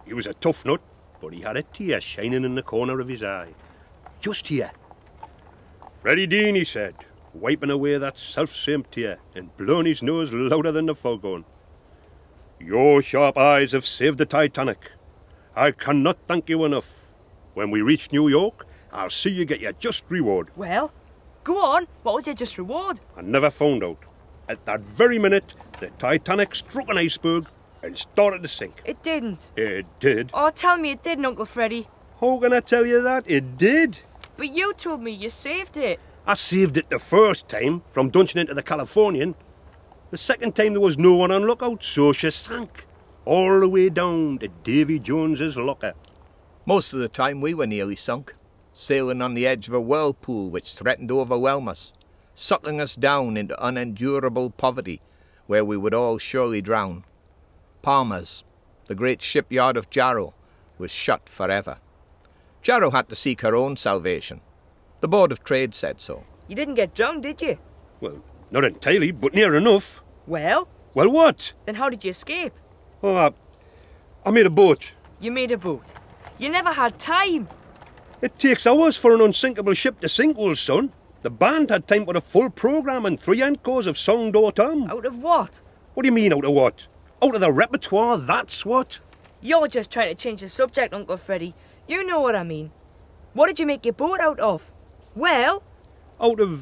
He was a tough nut, but he had a tear shining in the corner of his eye. Just here. "Freddie Dean," he said, wiping away that self-same tear and blowing his nose louder than the foghorn. "Your sharp eyes have saved the Titanic. I cannot thank you enough. When we reach New York, I'll see you get your just reward." Well, go on. What was your just reward? I never found out. At that very minute, the Titanic struck an iceberg and started to sink. It didn't. It did. Oh, tell me it didn't, Uncle Freddie. How can I tell you that? It did. But you told me you saved it. I saved it the first time from dunching into the Californian. The second time there was no one on lookout, so she sank all the way down to Davy Jones's locker. Most of the time we were nearly sunk, sailing on the edge of a whirlpool which threatened to overwhelm us, sucking us down into unendurable poverty, where we would all surely drown. Palmer's, the great shipyard of Jarrow, was shut forever. Jarrow had to seek her own salvation. The Board of Trade said so. You didn't get drowned, did you? Well, not entirely, but near enough. Well? Well, what? Then how did you escape? Oh, I made a boat. You made a boat. You never had time. It takes hours for an unsinkable ship to sink, old son. The band had time for a full programme and 3 encores of Song d'Automne. Out of what? What do you mean, out of what? Out of the repertoire, that's what. You're just trying to change the subject, Uncle Freddie. You know what I mean. What did you make your boat out of? Well? Out of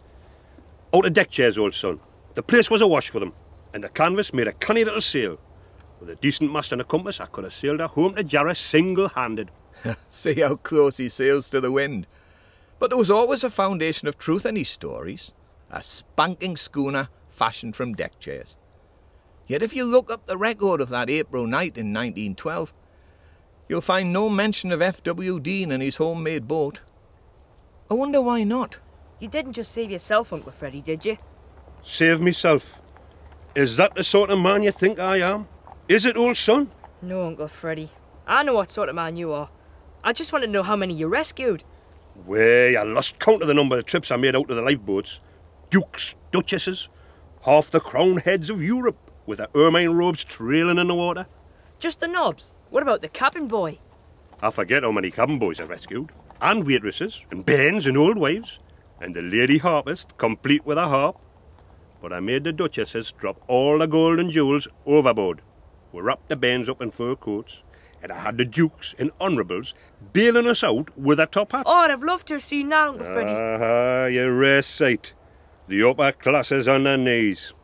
deck chairs, old son. The place was awash for them, and the canvas made a canny little sail. With a decent mast and a compass, I could have sailed her home to Jarrah single-handed. See how close he sails to the wind. But there was always a foundation of truth in his stories. A spanking schooner fashioned from deck chairs. Yet if you look up the record of that April night in 1912, you'll find no mention of F.W. Dean and his homemade boat. I wonder why not. You didn't just save yourself, Uncle Freddie, did you? Save myself? Is that the sort of man you think I am? Is it, old son? No, Uncle Freddie. I know what sort of man you are. I just want to know how many you rescued. Way, I lost count of the number of trips I made out to the lifeboats. Dukes, duchesses, half the crowned heads of Europe, with their ermine robes trailing in the water. Just the knobs? What about the cabin boy? I forget how many cabin boys I rescued. And waitresses, and bairns, and old wives. And the lady harpist, complete with a harp. But I made the duchesses drop all the gold and jewels overboard. We wrapped the bairns up in fur coats, and I had the dukes and honourables bailing us out with a top hat. Oh, I'd have loved to have seen that, Uncle Freddie. You rare sight. The upper classes on their knees.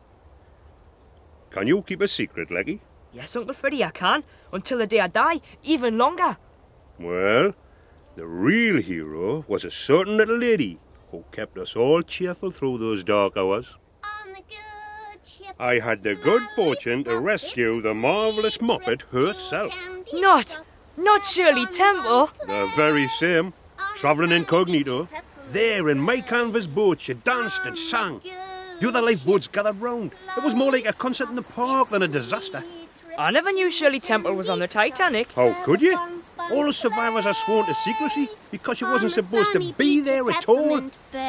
Can you keep a secret, Leggy? Yes, Uncle Freddie, I can. Until the day I die, even longer. Well, the real hero was a certain little lady who kept us all cheerful through those dark hours. On the good ship, I had the good fortune to rescue the marvellous Moppet herself. Not Shirley Temple. The very same, travelling incognito. There in my canvas boat she danced and sang. The other lifeboats gathered round. It was more like a concert in the park than a disaster. I never knew Shirley Temple was on the Titanic. How could you? All the survivors are sworn to secrecy because she wasn't supposed to be there at all.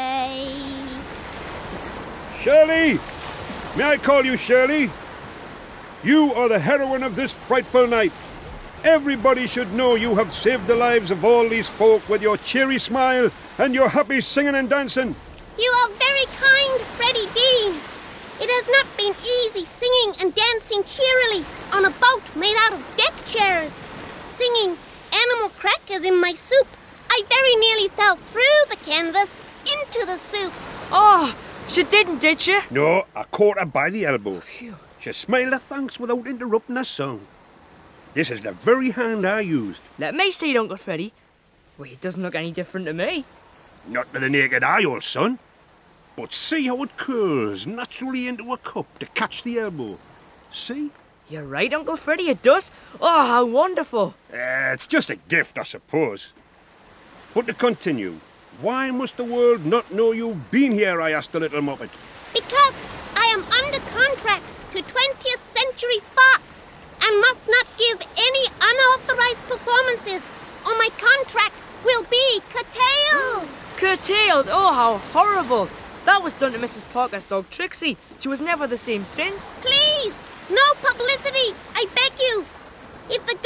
Shirley! May I call you Shirley? You are the heroine of this frightful night. Everybody should know you have saved the lives of all these folk with your cheery smile and your happy singing and dancing. You are very kind, Freddie Dean. It has not been easy singing and dancing cheerily on a boat made out of deck chairs. Singing animal crackers in my soup, I very nearly fell through the canvas into the soup. Oh, she didn't, did she? No, I caught her by the elbow. Phew. She smiled her thanks without interrupting her song. This is the very hand I used. Let me see it, Uncle Freddie. Well, it doesn't look any different to me. Not to the naked eye, old son. But see how it curls naturally into a cup to catch the elbow. See? You're right, Uncle Freddie, it does. Oh, how wonderful. It's just a gift, I suppose. But to continue, why must the world not know you've been here, I asked the little Moppet. Because I am under contract to 20th Century Fox and must not give any unauthorized performances, or my contract will be curtailed. Curtailed? Oh, how horrible. That was done to Mrs. Parker's dog Trixie. She was never the same since. Please, no publicity, I beg you. If the